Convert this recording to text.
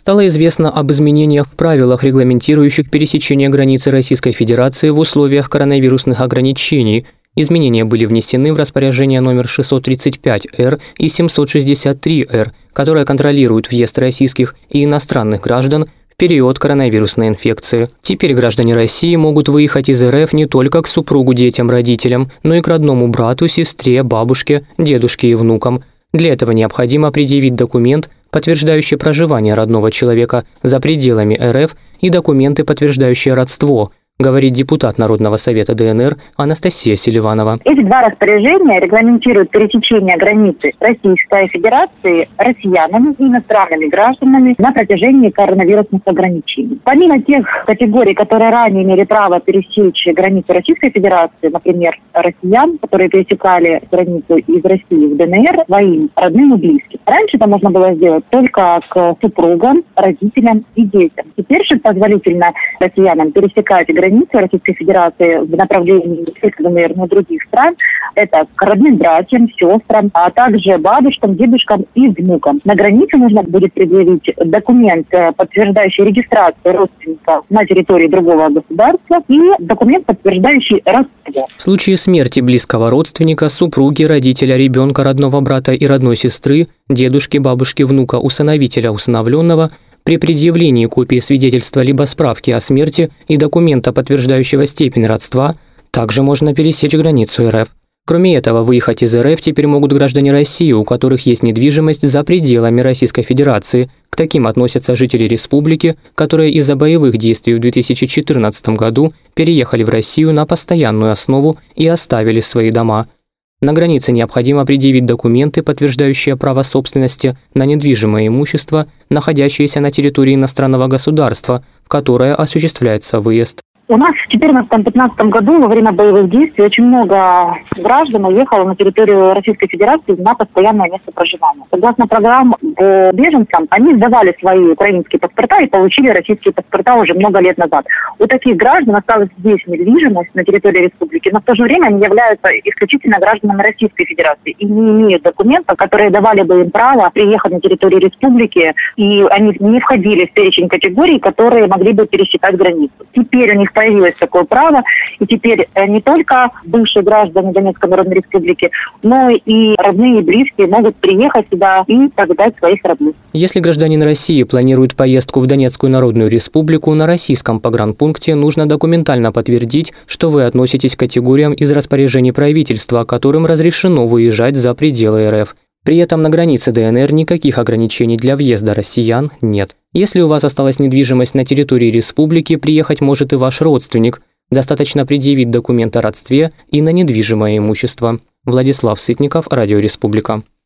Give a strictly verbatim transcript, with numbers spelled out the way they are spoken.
Стало известно об изменениях в правилах, регламентирующих пересечение границы Российской Федерации в условиях коронавирусных ограничений. Изменения были внесены в распоряжение номер шестьсот тридцать пять эр и семьсот шестьдесят три эр, которое контролирует въезд российских и иностранных граждан в период коронавирусной инфекции. Теперь граждане России могут выехать из эр эф не только к супругу, детям, родителям, но и к родному брату, сестре, бабушке, дедушке и внукам. Для этого необходимо предъявить документ, подтверждающий проживание родного человека за пределами эр эф, и документы, подтверждающие родство, говорит депутат Народного совета дэ эн эр Анастасия Селиванова. Эти два распоряжения регламентируют пересечение границы Российской Федерации россиянами и иностранными гражданами на протяжении коронавирусных ограничений. Помимо тех категорий, которые ранее имели право пересечь границу Российской Федерации, например, россиян, которые пересекали границу из России в дэ эн эр своим родным и близким. Раньше это можно было сделать только к супругам, родителям и детям. Теперь же позволительно россиянам пересекать границу границы Российской Федерации в направлении не только дэ эн эр, но и других стран. Это к родным братьям, сестрам, а также бабушкам, дедушкам и внукам. На границе нужно будет предъявить документ, подтверждающий регистрацию родственника на территории другого государства, и документ, подтверждающий родство. В случае смерти близкого родственника, супруги, родителя, ребенка, родного брата и родной сестры, дедушки, бабушки, внука, усыновителя, усыновленного, при предъявлении копии свидетельства либо справки о смерти и документа, подтверждающего степень родства, также можно пересечь границу эр эф. Кроме этого, выехать из эр эф теперь могут граждане России, у которых есть недвижимость за пределами Российской Федерации. К таким относятся жители республики, которые из-за боевых действий в две тысячи четырнадцатом году переехали в Россию на постоянную основу и оставили свои дома. На границе необходимо предъявить документы, подтверждающие право собственности на недвижимое имущество, находящееся на территории иностранного государства, в которое осуществляется выезд. У нас в две тысячи четырнадцатом-пятнадцатом году во время боевых действий очень много граждан уехало на территорию Российской Федерации на постоянное место проживания. Согласно программам по беженцам, они сдавали свои украинские паспорта и получили российские паспорта уже много лет назад. У таких граждан осталась здесь недвижимость на территории республики, но в то же время они являются исключительно гражданами Российской Федерации и не имеют документов, которые давали бы им право приехать на территорию республики, и они не входили в перечень категорий, которые могли бы пересекать границу. Теперь у них появилось такое право, и теперь не только бывшие граждане Донецкой Народной Республики, но и родные и близкие могут приехать сюда и повидать своих родных. Если гражданин России планирует поездку в Донецкую Народную Республику, на российском погранпункте нужно документально подтвердить, что вы относитесь к категориям из распоряжений правительства, которым разрешено выезжать за пределы эр эф. При этом на границе дэ эн эр никаких ограничений для въезда россиян нет. Если у вас осталась недвижимость на территории республики, приехать может и ваш родственник. Достаточно предъявить документ о родстве и на недвижимое имущество. Владислав Сытников, Радио Республика.